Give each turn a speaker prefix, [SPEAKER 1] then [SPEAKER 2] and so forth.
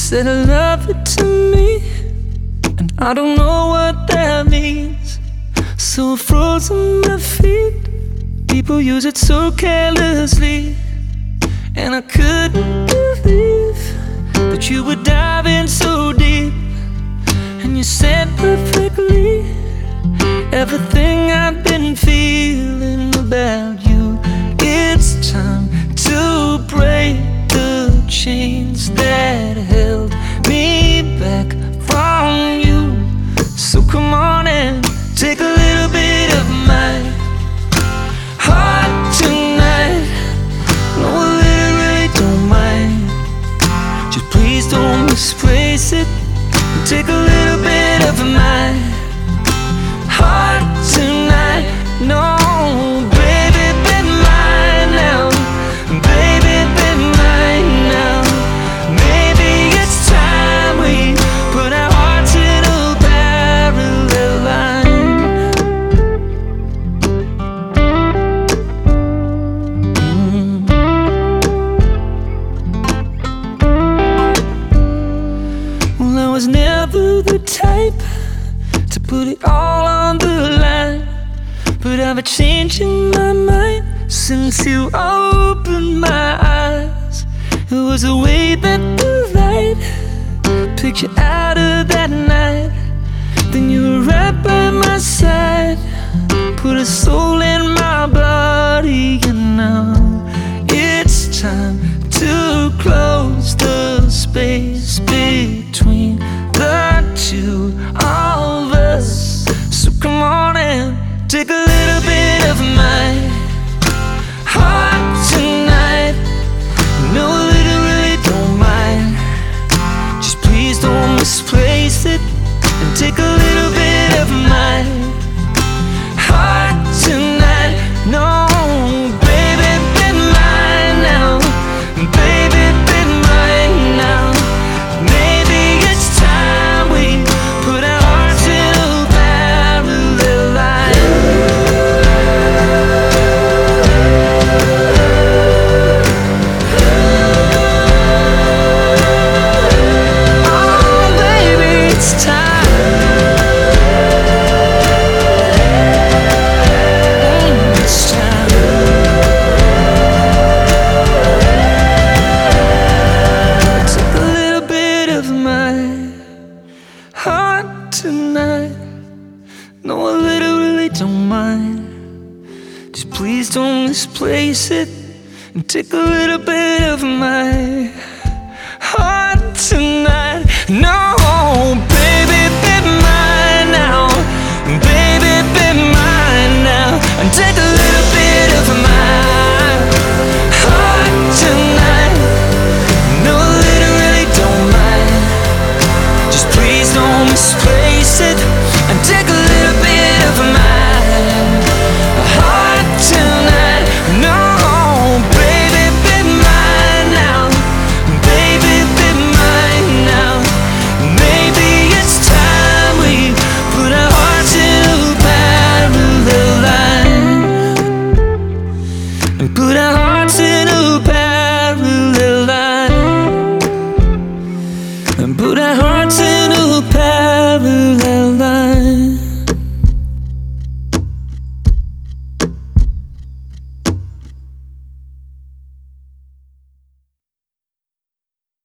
[SPEAKER 1] said I love it to me, and I don't know what that means. So I froze on my feet. People use it so carelessly, and I couldn't believe that you would dive in so deep. And you said perfectly everything I've been feeling about you. It's time to break the chains that held me back from you. So come on and take a little bit of my heart tonight. No, I literally don't mind. Just please don't misplace it. Take a little bit of my heart tonight. No, baby, be mine now. Baby, be mine now. Maybe it's time we put our hearts in a parallel line. Well, I was never the type to put it all on the line, but I've been changing my mind since you opened my eyes. It was the way that the light picked you out of that night. Then you were right by my side, put a soul in my body, and now it's time to close the space between the two of us. So come on and take a little bit of my heart tonight. No, I literally don't mind. Just please don't misplace it, and take a little bit of my heart tonight. No, baby, be mine now. Baby, be mine now. Maybe it's time we put our hearts in a parallel line. Oh, baby, it's time. It's time. Take a little bit of my heart tonight. No, I literally don't mind. Just please don't misplace it, and take a little bit of my heart tonight. No, baby, be mine now. Baby, be mine now. And take a little bit of my heart tonight. No, I literally don't mind. Just please don't misplace it, and take a little bit of my heart tonight. No, baby, be mine now. Baby, be mine now. Maybe it's time we put our hearts in a parallel line, and put our hearts in a parallel line, and put our hearts in a parallel